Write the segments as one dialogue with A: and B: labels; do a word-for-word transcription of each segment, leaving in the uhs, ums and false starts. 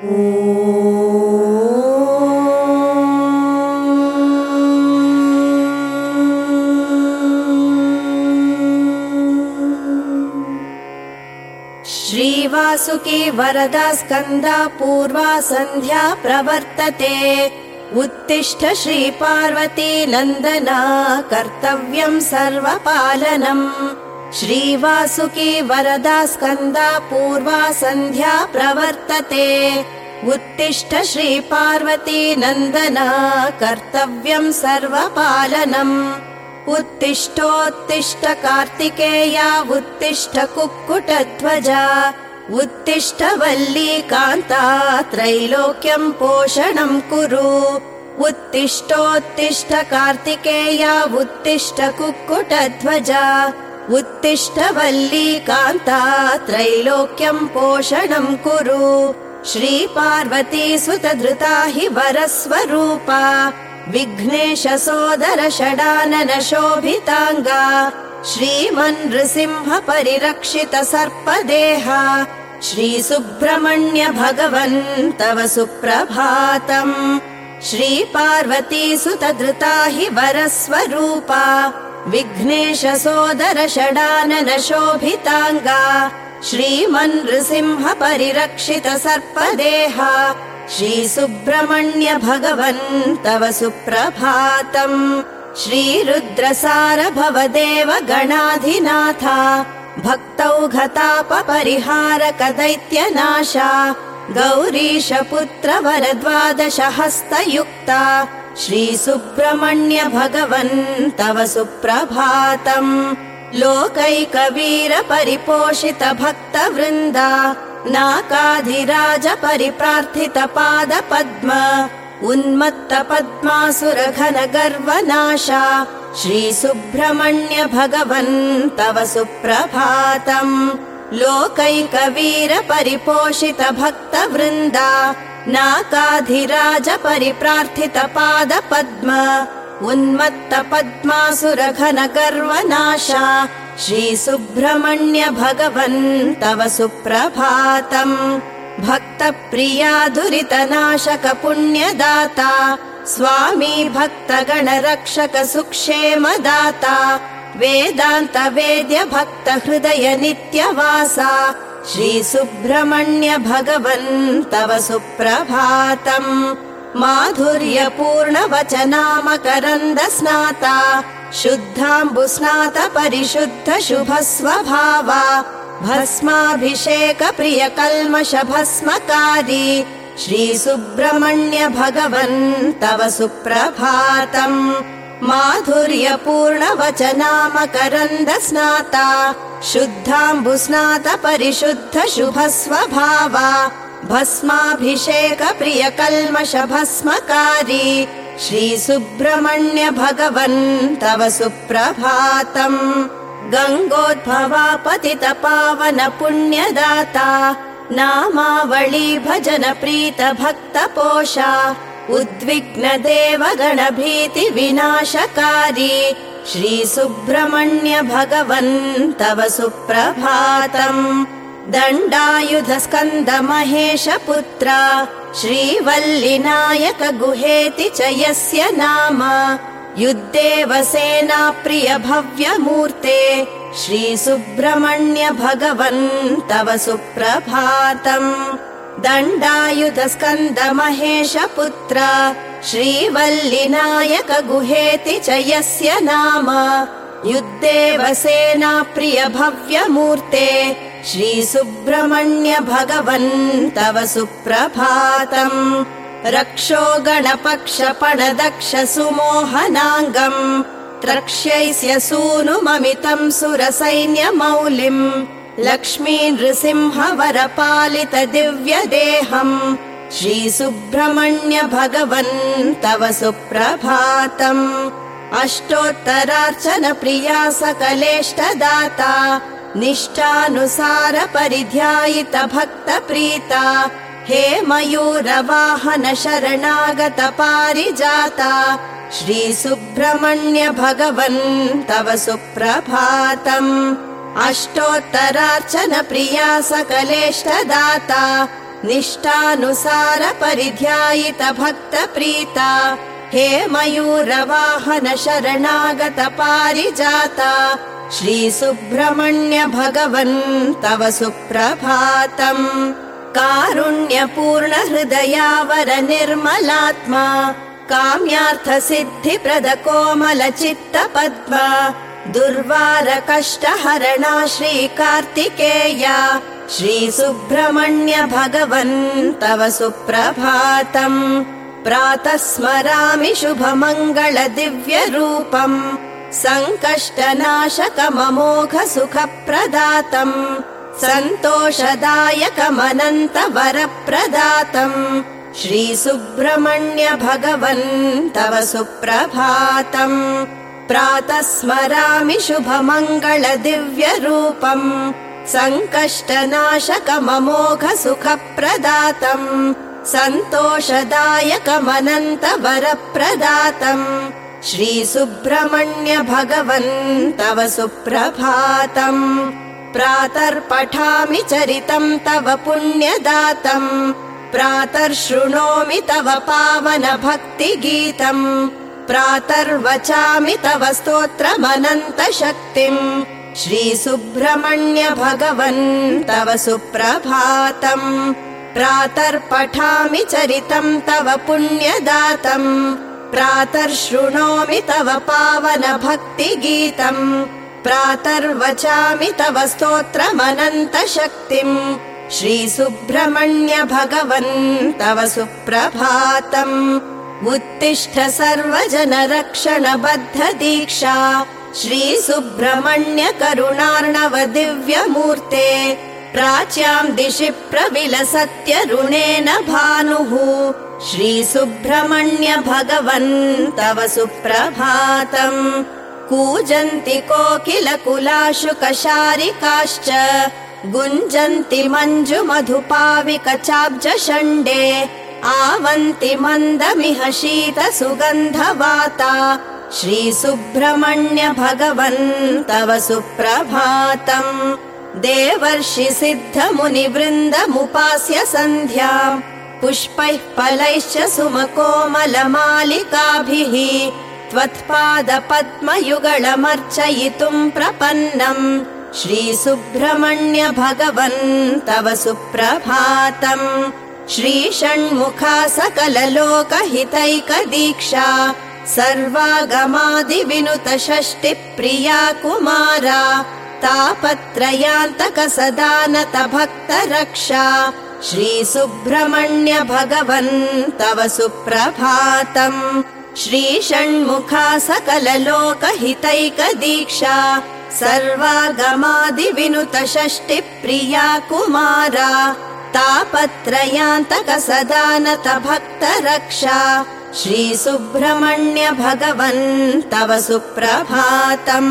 A: श्रीवासुकी वरदा स्कन्दा पूर्वा सन्ध्या प्रवर्तते। उत्तिष्ठ श्रीपार्वती नन्दना कर्तव्यं सर्वपालनम्। श्रीवासुकी वरदा स्कन्दा पूर्वा सन्ध्या प्रवर्तते। उत्तिष्ठ श्रीपार्वती नन्दना कर्तव्यं सर्वपालनम्। उत्तिष्ठोत्तिष्ठ कार्तिकेया उत्तिष्ठ कुक्कुटध्वजा। उत्तिष्ठ वल्ली कान्ता त्रैलोक्यं पोषणं कुरु। उत्तिष्ठोत्तिष्ठ कार्तिकेया उत्तिष्ठ कुक्कुटध्वजा। उत्तिष्ठ वल्ली कान्ता त्रैलोक्यं पोषणं कुरु। श्रीपार्वती सुतधृता हि वरस्वरूपा। विघ्नेश सोदर षडानन शोभितांगा। श्रीमन्नृसिंह परिरक्षित सर्पदेहा। श्री सुब्रह्मण्य भगवन् तव सुप्रभातम्। श्री पार्वती सुतधृता हि वरस्वरूपा। विघ्नेश सोदर षडानन शोभितांगा। श्रीमन्नृसिंह परिरक्षित सर्पदेहा। श्री सुब्रह्मण्य भगवन् तव सुप्रभातम्। श्री रुद्रसार भवदेव गणाधिनाथा। भक्तौघताप परिहारक दैत्यनाशा। गौरीश पुत्र वर द्वादश हस्तयुक्ता। श्री सुब्रह्मण्य भगवन् तव सुप्रभातम्। लोकैकवीर परिपोषित भक्तवृन्दा। नाकाधिराज परिप्रार्थित पाद पद्म। उन्मत्त पद्मासुर घन गर्वनाशा। श्री सुब्रह्मण्य भगवन् तव सुप्रभातम्। लोकैकवीर परिपोषित भक्तवृन्दा। नाकाधिराज परिप्रार्थित पाद पद्म। उन्मत्त पद्मासुर घन गर्वनाशा। श्री सुब्रह्मण्य भगवन् तव सुप्रभातम्। भक्तप्रिया दुरितनाशक पुण्यदाता। स्वामी भक्तगण रक्षक सुक्षेमदाता। वेदान्त वेद्य भक्त हृदय नित्यवासा। श्री सुब्रह्मण्य भगवन् तव सुप्रभातम्। माधुर्यपूर्ण वचनामकरन्द स्नाता। शुद्धाम्बुस्नात परिशुद्ध शुभ स्वभावा। भस्माभिषेक प्रिय कल्मष भस्मकारी। श्री सुब्रह्मण्य भगवन् तव सुप्रभातम्। माधुर्यपूर्ण वचनामकरन्द स्नाता। शुद्धाम्बुस्नात परिशुद्ध शुभ स्वभावा। भस्माभिषेक प्रिय कल्मष भस्मकारी। श्री सुब्रह्मण्य भगवन् तव सुप्रभातम्। गंगोद्भवा पतित पावन पुण्यदाता। नामावली भजन प्रीत भक्त पोषा। उद्विग्न देव गण भीति विनाशकारी। श्री सुब्रह्मण्य भगवन् तव सुप्रभातम्। दण्डायुध स्कन्द महेश पुत्र। श्रीवल्लिनायक गुहेति च यस्य नाम। युद्धेव सेना प्रिय भव्य मूर्ते। श्री सुब्रह्मण्य भगवन् तव सुप्रभातम्। दण्डायुध स्कन्द महेश पुत्र। श्रीवल्लिनायक गुहेति च यस्य नाम। युद्धेव सेना प्रिय भव्य मूर्ते। श्री सुब्रह्मण्य भगवन् तव सुप्रभातम्। रक्षो गणपक्ष पणदक्ष सुमोहनाङ्गम्। त्रक्ष्यैस्य सूनुममितम् सुरसैन्यमौलिम्। लक्ष्मी नृसिंह वरपालित दिव्य देहम्। श्री सुब्रह्मण्य भगवन् तव सुप्रभातम्। अष्टोत्तरार्चन प्रिया सकलेष्टदाता। निष्ठानुसार परिध्यायित भक्त प्रीता। हे मयूरवाहन शरणागत पारिजाता। श्री सुब्रह्मण्य भगवन् तव सुप्रभातम्। अष्टोत्तरार्चन प्रिया सकलेष्टदाता। निष्ठानुसार परिध्यायित भक्तप्रीता हे मयूरवाहन शरणागत पारिजाता श्रीसुब्रह्मण्य भगवन् तव सुप्रभातम् कारुण्यपूर्ण हृदयावर निर्मलात्मा काम्यार्थ सिद्धिप्रद कोमल चित्त पद्मा दुर्वार कष्टहरणा श्रीकार्तिकेया श्रीसुब्रह्मण्य भगवन् तव सुप्रभातम् प्रातः स्मरामि शुभमङ्गल दिव्यरूपम् सङ्कष्टनाशकममोघ सुखप्रदातम् सन्तोषदायकमनन्त वरप्रदातम् श्रीसुब्रह्मण्य भगवन् तव सुप्रभातम् प्रातः स्मरामि शुभमङ्गल दिव्यरूपम् सङ्कष्टनाशकममोघ सुखप्रदातम् सन्तोषदायकमनन्त वरप्रदातम् श्रीसुब्रह्मण्य भगवन् तव सुप्रभातम् प्रातर्पठामि चरितम् तव पुण्यदातम् प्रातर्शृणोमि तव पावन भक्तिगीतम् प्रातर्वचामि तव स्तोत्रमनन्त शक्तिम् श्रीसुब्रह्मण्य भगवन् तव सुप्रभातम् प्रातर्पठामि चरितम् तव पुण्यदातम् प्रातर्शृणोमि तव पावन भक्तिगीतम् प्रातर्वचामि तव स्तोत्रमनन्त शक्तिम् श्रीसुब्रह्मण्य भगवन् तव सुप्रभातम् उत्तिष्ठ सर्वजन रक्षण बद्ध दीक्षा श्रीसुब्रह्मण्य करुणार्णव दिव्यमूर्ते प्राच्याम् दिशि प्रविलसत्यरुणेन भानुः श्रीसुब्रह्मण्य भगवन् तव सुप्रभातम् कूजन्ति कोकिल कुलाशुकशारिकाश्च गुञ्जन्ति मञ्जु मधुपाविक चाब्ज षण्डे आवन्ति मन्दमिह शीत सुगन्धवाता श्रीसुब्रह्मण्य भगवन् तव सुप्रभातम् देवर्षि सिद्ध मुनिवृन्दमुपास्य सन्ध्याम् पुष्पैः फलैश्च सुमकोमलमालिकाभिः त्वत्पाद पद्मयुगलमर्चयितुम् प्रपन्नम् श्रीसुब्रह्मण्य भगवन् तव सुप्रभातम् श्रीषण्मुखा सकललोकहितैकदीक्षा सर्वागमादिविनुत षष्टिप्रिया कुमारा तापत्रयान्तक सदानत भक्तरक्षा श्रीसुब्रह्मण्य भगवन् तव सुप्रभातम् श्रीषण्मुखा सकललोकहितैकदीक्षा सर्वागमादिविनुत षष्टिप्रिया कुमारा तापत्रयान्तक सदानत भक्तरक्षा श्रीसुब्रह्मण्य भगवन् तव सुप्रभातम्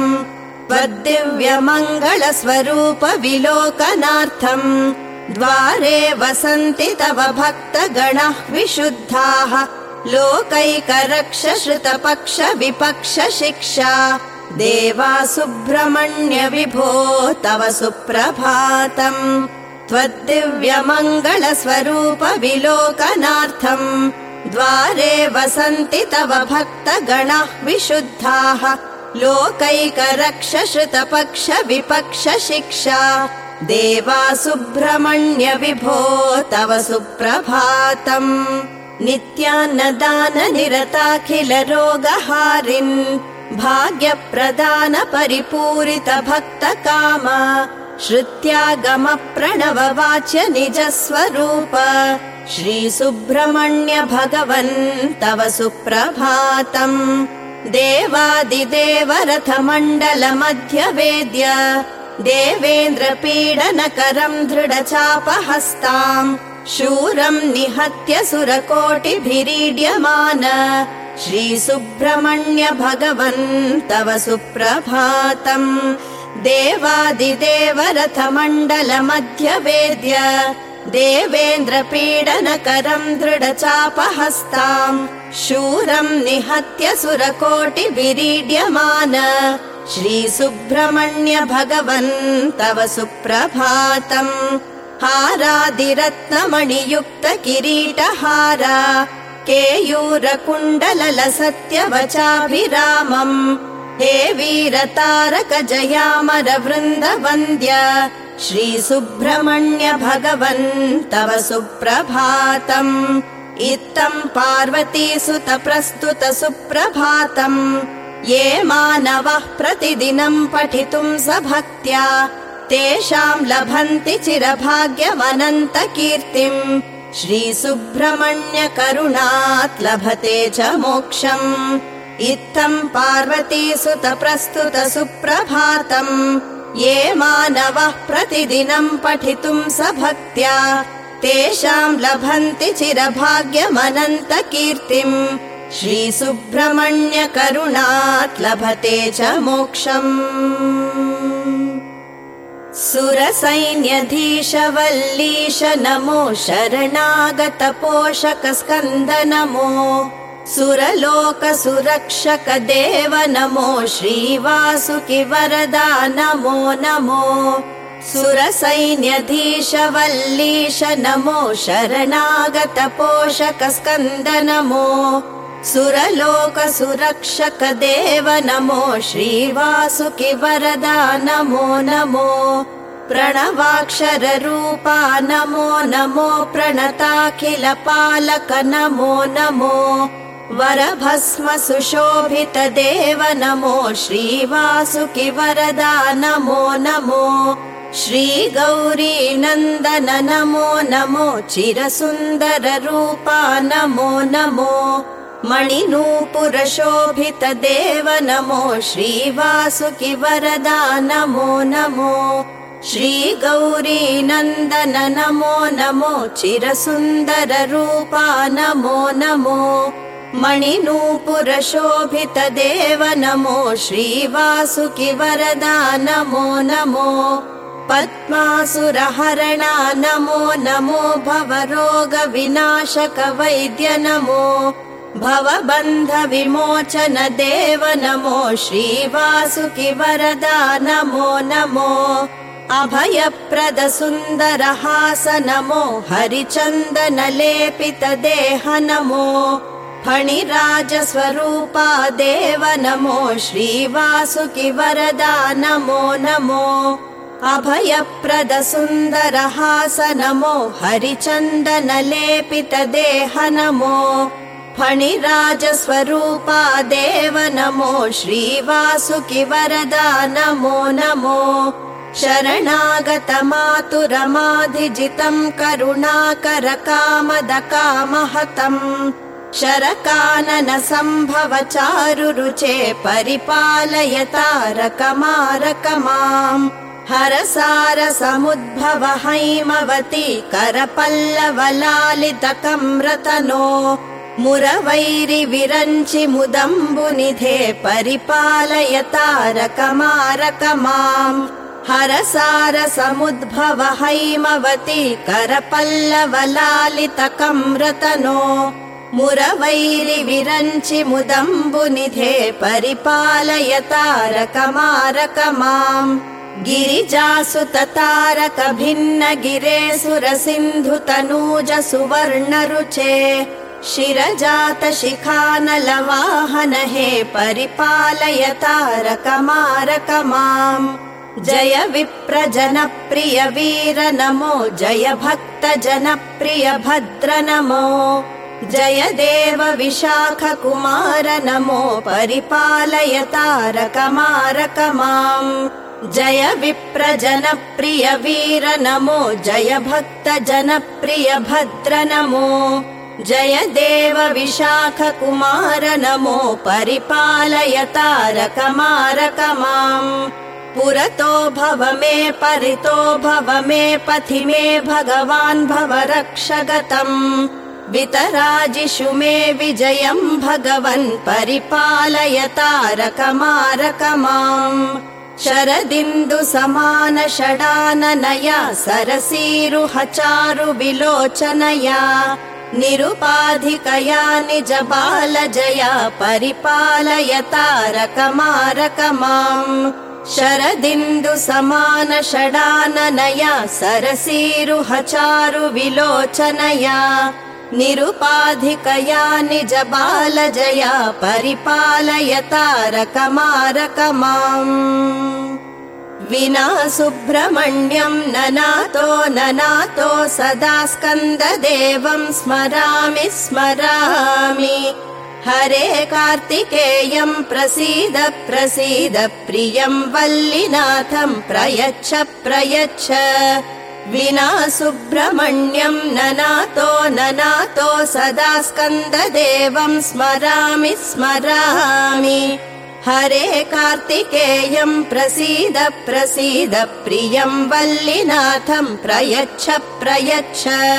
A: त्वद्दिव्यमङ्गलस्वरूप विलोकनार्थम् द्वारे वसन्ति तव भक्तगणाः विशुद्धाः लोकैकरक्ष श्रुतपक्ष विपक्ष शिक्षा देवा सुब्रह्मण्य विभो तव सुप्रभातम् त्वद्दिव्यमङ्गलस्वरूप विलोकनार्थम् द्वारे वसन्ति तव भक्तगणाः विशुद्धाः लोकैकरक्ष श्रुतपक्ष विपक्ष शिक्षा देवा सुब्रह्मण्य विभो तव सुप्रभातम् नित्यान्नदान निरताखिल रोगहारिन् भाग्यप्रदान परिपूरित भक्तकामा श्रुत्यागम प्रणव वाच्य निजस्वरूप श्रीसुब्रह्मण्य भगवन् तव सुप्रभातम् देवादिदेव रथमण्डल मध्यवेद्य देवेन्द्र पीडनकरम् दृढचापहस्ताम् शूरम् निहत्य सुरकोटिभिरीड्यमान श्रीसुब्रह्मण्य भगवन् तव सुप्रभातम् देवादिदेव रथमण्डल मध्यवेद्य देवेन्द्र पीडनकरम् दृढचापहस्ताम् शूरम् निहत्य सुरकोटिभिरीड्यमान श्रीसुब्रह्मण्य भगवन् तव सुप्रभातम् हारादिरत्नमणियुक्त किरीटहारा केयूरकुण्डलसत्यवचाभिरामम् हे वीरतारक जयामर वृन्दवन्द्य श्रीसुब्रह्मण्य भगवन् तव सुप्रभातम् इत्थम् पार्वतीसुत प्रस्तुत सुप्रभातम् ये मानवः प्रतिदिनम् पठितुम् सभक्त्या तेषाम् लभन्ति चिरभाग्यमनन्तकीर्तिम् श्रीसुब्रह्मण्य करुणात् लभते च मोक्षम् इत्थम् पार्वतीसुत प्रस्तुत सुप्रभातम् ये मानवः प्रतिदिनम् पठितुम् सभक्त्या तेषाम् लभन्ति चिरभाग्यमनन्तकीर्तिम् श्रीसुब्रह्मण्य करुणात् लभते च मोक्षम् सुरसैन्यधीश वल्लीश नमो शरणागत पोषक स्कन्द नमो सुरलोक सुरक्षक देव नमो श्रीवासुकि वरदा नमो नमो सुरसैन्यधीश वल्लीश नमो शरणागत पोषक स्कन्द नमो सुरलोक सुरक्षक देव नमो श्रीवासुकि वरदा नमो नमो प्रणवाक्षर रूपा नमो नमो प्रणताखिल पालक नमो नमो वरभस्म सुशोभित देव नमो श्रीवासुकि वरदा नमो नमो श्रीगौरी नन्दन नमो नमो चिरसुन्दर रूपा नमो नमो मणिनूपुर शोभित देव नमो श्रीवासुकि वरदा नमो नमो श्रीगौरी नन्दन नमो नमो चिरसुन्दर रूपा नमो नमो मणिनूपुर शोभित देव नमो श्रीवासुकि वरदा नमो नमो पद्मासुरहरणा नमो नमो भवरोग विनाशक वैद्य नमो भवबन्ध विमोचन देव नमो श्रीवासुकि वरदा नमो नमो अभयप्रद सुन्दर हास नमो हरिचन्दन लेपित देह नमो फणिराज स्वरूपा देव नमो श्रीवासुकि वरदा नमो नमो अभयप्रद सुन्दर हास नमो हरिचन्दन लेपित देह नमो फणिराज स्वरूपा देव नमो श्रीवासुकि वरदा नमो नमो शरणागत मातुरमाधिजितम् करुणाकर कामद कामहतम् शरकानन सम्भव चारुरुचे परिपालय तारक मारक माम् हरसार समुद्भव हैमवती करपल्लव लालित कम्रतनो मुरवैरि विरञ्चि मुदम्बुनिधे परिपालय तारक मारक माम् हरसार समुद्भव हैमवती करपल्लव लालित कम्रतनो मुरवैरि विरञ्चि मुदम्बुनिधे परिपालय तारक मारक माम् गिरिजासुत तारक भिन्न गिरे सुर सिन्धु तनूज सुवर्ण रुचे शिरजात शिखानल वाहन हे परिपालय तारक मारक माम् जय विप्र जनप्रिय वीर नमो जय भक्त जनप्रिय भद्र नमो जय देव विशाख कुमार नमो परिपालय तारक मारक माम् जय विप्र जनप्रिय वीर नमो जय भक्त जनप्रिय भद्र नमो जय देव विशाख कुमार नमो परिपालय तारक मारक माम् पुरतो भव मे परितो भव मे पथि मे भगवान् भव रक्षगतम् वितराजिषु मे विजयम् भगवन् परिपालय तारक मारक माम् शरदिन्दु समान षडाननया सरसीरुह चारु विलोचनया निरुपाधिकया निज बाल जया परिपालय तारक मारक माम् शरदिन्दु समान षडाननया सरसीरुहचारु विलोचनया निरुपाधिकया निज बालजया परिपालय तारकमारकमाम् विना सुब्रह्मण्यं ननातो ननातो सदा स्कन्ददेवं स्मरामि स्मरामि हरे कार्तिकेयं प्रसीद प्रसीद प्रियं वल्लीनाथं प्रयच्छ प्रयच्छ विना सुब्रह्मण्यं ननातो ननातो सदा स्कन्ददेवं स्मरामि स्मरामि हरे कार्तिकेयं प्रसीद प्रसीद प्रियं वल्लीनाथं प्रयच्छ प्रयच्छ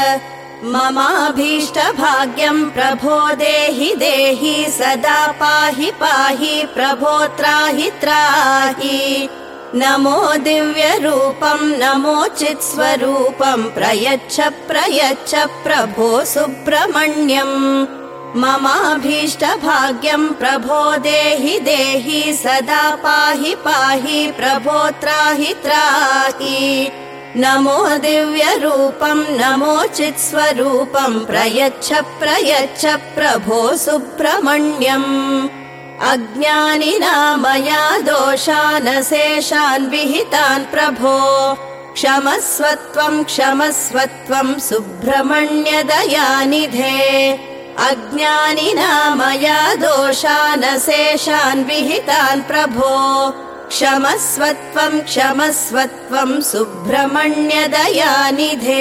A: ममाभीष्टभाग्यं प्रभो देहि देहि सदा पाहि पाहि प्रभो त्राहि त्राहि नमो दिव्यरूपं नमो चित्स्वरूपं प्रयच्छ प्रयच्छ प्रभो सुब्रह्मण्यम् ममाभीष्टभाग्यं प्रभो देहि देहि सदा पाहि पाहि प्रभो त्राहि त्राहि नमो दिव्यरूपं नमो चित्स्वरूपं प्रयच्छ प्रयच्छ प्रभो सुब्रह्मण्यम् अज्ञानिना मया दोषानशेषान् विहितान् प्रभो क्षमस्वत्वं क्षमस्वत्वं सुब्रह्मण्य दयानिधे अज्ञानिना मया दोषानशेषान् विहितान् प्रभो क्षमस्वत्वं क्षमस्वत्वं सुब्रह्मण्य दयानिधे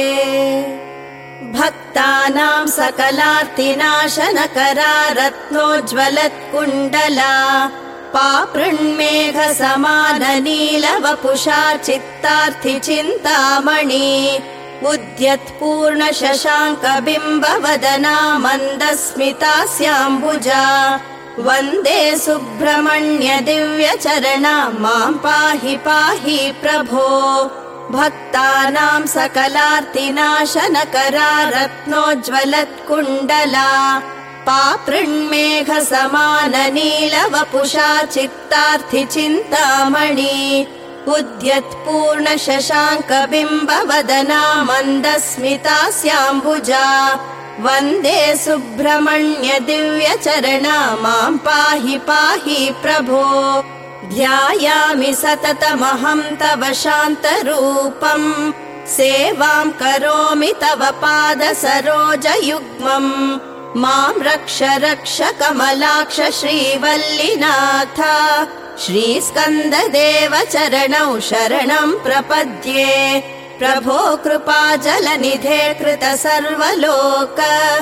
A: भक्तानां सकलार्तिनाशनकरा रत्नोज्ज्वलत्कुण्डला पापृण्मेघसमाननीलवपुषा चित्तार्थि चिन्तामणि उद्यत्पूर्णशशाङ्कबिम्बवदना मन्दस्मितास्याम्बुजा वन्दे सुब्रह्मण्य दिव्यचरणा मां पाहि पाहि प्रभो भक्तानां सकलार्तिनाशनकरा रत्नोज्ज्वलत्कुण्डला पापृण्मेघसमाननीलवपुषा चित्तार्थि चिन्तामणि उद्यत्पूर्णशशाङ्कबिम्बवदना मन्दस्मितास्याम्बुजा वन्दे सुब्रह्मण्य दिव्यचरणा मां पाहि पाहि प्रभो ध्यायामि सततमहं तव शान्तरूपं सेवां करोमि तव पादसरोजयुग्मम् मां रक्ष रक्ष कमलाक्ष श्रीवल्लीनाथ श्रीस्कन्ददेव चरणौ शरणं प्रपद्ये प्रभो कृपाजलनिधे कृत सर्वलोक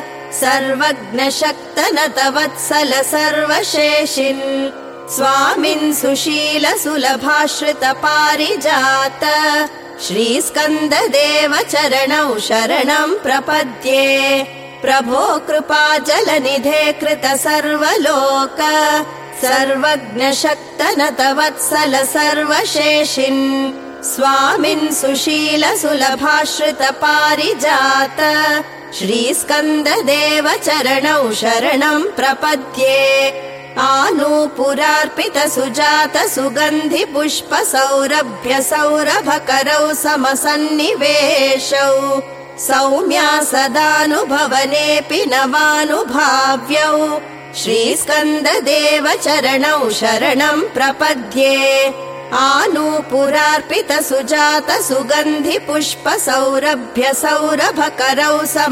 A: सर्वज्ञशक्तनत वत्सल सर्वशेषिन् स्वामिन् सुशील सुलभाश्रित पारिजात श्रीस्कन्ददेव चरणौ शरणं प्रपद्ये प्रभो कृपाजलनिधे कृत सर्वलोक सर्वज्ञशक्तनत वत्सल सर्वशेषिन् स्वामिन् सुशील सुलभाश्रित पारिजात श्रीस्कन्ददेव चरणौ शरणं प्रपद्ये आनूपुरार्पित सुजात सुगन्धि पुष्प सौरभ्य सौरभकरौ समसन्निवेशौ सौम्या सदानुभवनेऽपि नवानुभाव्यौ श्रीस्कन्ददेव चरणौ शरणं प्रपद्ये आनूपुरार्पित सुजात सुगन्धि पुष्प सौरभ्य सौरभकरौ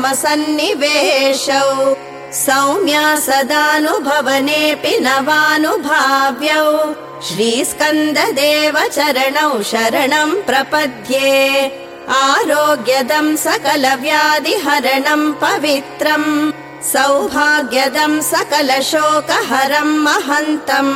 A: समसन्निवेशौ सौम्या सदानुभवनेऽपि नवानुभाव्यौ श्रीस्कन्ददेव चरणौ शरणं प्रपद्ये आरोग्यदं सकलव्याधिहरणं पवित्रम् सौभाग्यदं सकलशोकहरं महन्तम्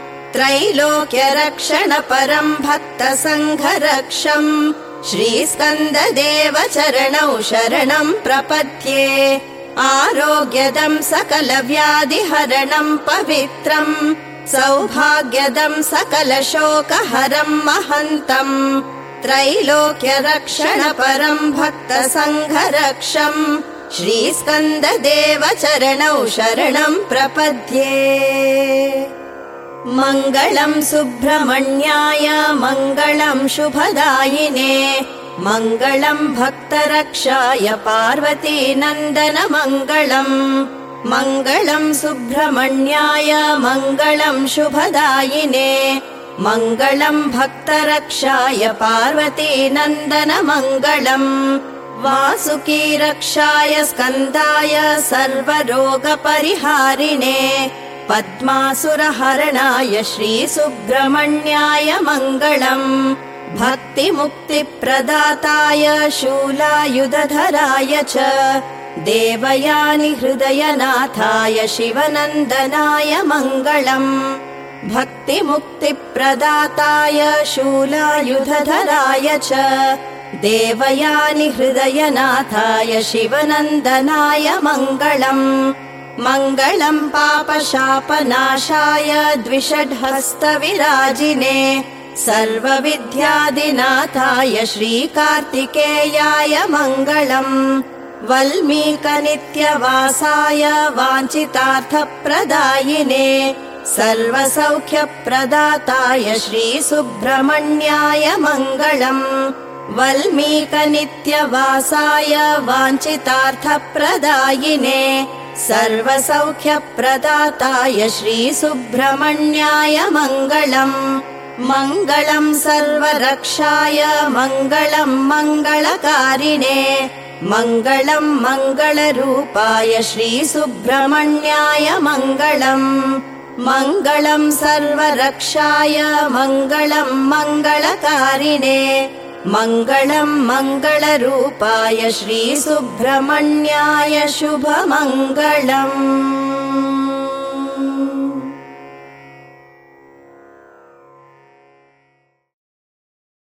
A: त्रैलोक्यरक्षणपरं भक्तसङ्घरक्षम् श्रीस्कन्ददेव चरणौ शरणं प्रपद्ये आरोग्यदं सकलव्याधिहरणं पवित्रम् सौभाग्यदं सकलशोकहरं महन्तम् त्रैलोक्यरक्षणपरं भक्तसङ्घरक्षम् श्रीस्कन्ददेव चरणौ शरणं प्रपद्ये। मङ्गलम् सुब्रह्मण्याय मङ्गलम् शुभदायिने मङ्गलम् भक्तरक्षाय पार्वती नन्दन मङ्गलम् मङ्गलम् सुब्रह्मण्याय मङ्गलम् शुभदायिने मङ्गलम् भक्तरक्षाय पार्वती नन्दन मङ्गलम् वासुकी रक्षाय स्कन्दाय सर्वरोगपरिहारिणे पद्मासुरहरणाय श्रीसुब्रह्मण्याय मङ्गलम् भक्तिमुक्तिप्रदाताय शूलायुधधराय च देवयानि हृदयनाथाय शिवनन्दनाय मङ्गलम् भक्तिमुक्तिप्रदाताय शूलायुधधराय च देवयानि हृदयनाथाय शिवनन्दनाय मङ्गलम् मङ्गलम् पापशापनाशाय द्विषड्हस्तविराजिने सर्वविद्यादिनाथाय श्रीकार्तिकेयाय मङ्गलम् वल्मीकनित्यवासाय वाञ्छितार्थप्रदायिने सर्वसौख्यप्रदाताय श्रीसुब्रह्मण्याय मङ्गलम् वल्मीकनित्यवासाय वाञ्छितार्थप्रदायिने सर्वसौख्यप्रदाताय श्रीसुब्रह्मण्याय मङ्गलम् मङ्गलम् सर्वरक्षाय मङ्गलम् मङ्गलकारिणे मङ्गलम् मङ्गलरूपाय श्रीसुब्रह्मण्याय मङ्गलम् मङ्गलम् सर्वरक्षाय मङ्गलम् मङ्गलकारिणे मङ्गलम् मङ्गलरूपाय श्रीसुब्रह्मण्याय शुभमङ्गलम्।